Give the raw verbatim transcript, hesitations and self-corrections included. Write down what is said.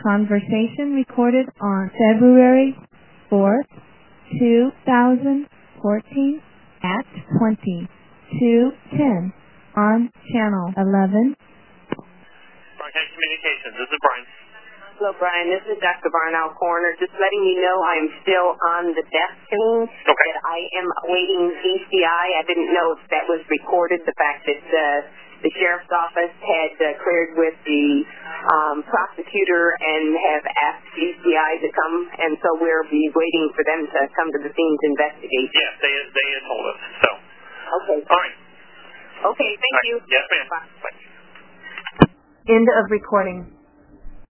Conversation recorded on February fourth, two thousand fourteen at twenty-two ten on Channel eleven. Broadcast Communications, this is Brian. Hello, Brian. This is Doctor Barnell Coroner. Just letting you know I'm still on the death scene. Okay. That I am awaiting D C I. I didn't know if that was recorded, the fact that uh, the sheriff's office had uh, cleared with the um, prosecutor and have asked D C I to come, and so we'll be waiting for them to come to the scene to investigate. Yes, they, they had told us, so. Okay. All right. Okay, thank All right. you. Yes, ma'am. Bye. Bye. End of recording.